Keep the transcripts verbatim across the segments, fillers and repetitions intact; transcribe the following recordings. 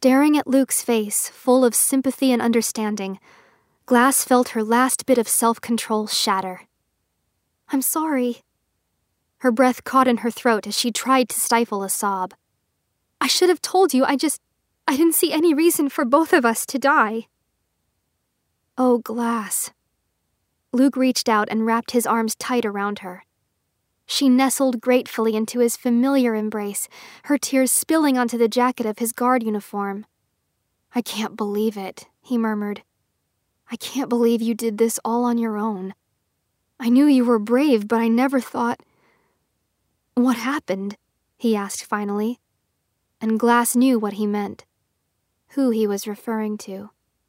Staring at Luke's face, full of sympathy and understanding, Glass felt her last bit of self-control shatter. "I'm sorry." Her breath caught in her throat as she tried to stifle a sob. "I should have told you, I just... I didn't see any reason for both of us to die." "Oh, Glass." Luke reached out and wrapped his arms tight around her. She nestled gratefully into his familiar embrace, her tears spilling onto the jacket of his guard uniform. "I can't believe it," he murmured. "I can't believe you did this all on your own. I knew you were brave, but I never thought..." "What happened?" he asked finally, and Glass knew what he meant, who he was referring to.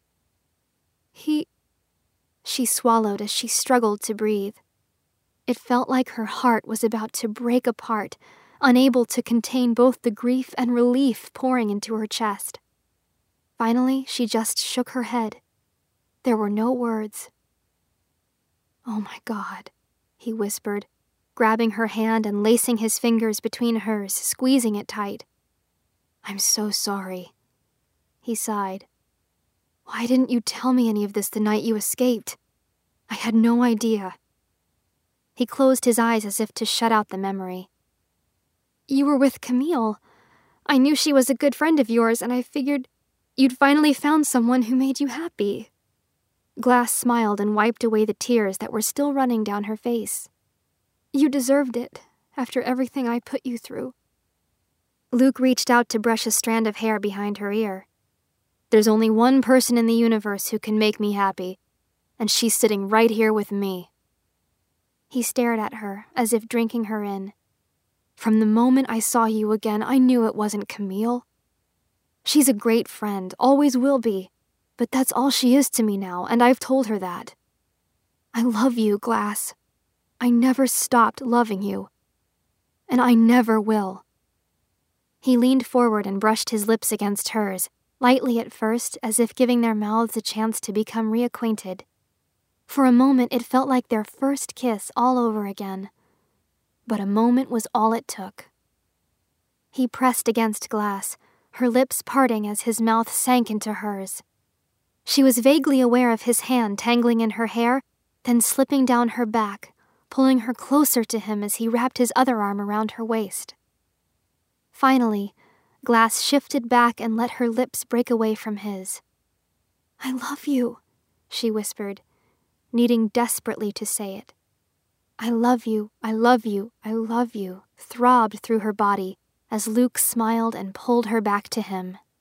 He... She swallowed as she struggled to breathe. It felt like her heart was about to break apart, unable to contain both the grief and relief pouring into her chest. Finally, she just shook her head. There were no words. "Oh my God," he whispered, grabbing her hand and lacing his fingers between hers, squeezing it tight. "I'm so sorry." He sighed. "Why didn't you tell me any of this the night you escaped? I had no idea." He closed his eyes as if to shut out the memory. "You were with Camille. I knew she was a good friend of yours, and I figured you'd finally found someone who made you happy." Glass smiled and wiped away the tears that were still running down her face. "You deserved it, after everything I put you through." Luke reached out to brush a strand of hair behind her ear. "There's only one person in the universe who can make me happy, and she's sitting right here with me." He stared at her, as if drinking her in. "From the moment I saw you again, I knew it wasn't Camille. She's a great friend, always will be, but that's all she is to me now, and I've told her that. I love you, Glass. I never stopped loving you. And I never will." He leaned forward and brushed his lips against hers, lightly at first, as if giving their mouths a chance to become reacquainted. For a moment, it felt like their first kiss all over again. But a moment was all it took. He pressed against Glass, her lips parting as his mouth sank into hers. She was vaguely aware of his hand tangling in her hair, then slipping down her back, pulling her closer to him as he wrapped his other arm around her waist. Finally, Glass shifted back and let her lips break away from his. "I love you," she whispered, needing desperately to say it. "I love you, I love you, I love you," throbbed through her body as Luke smiled and pulled her back to him.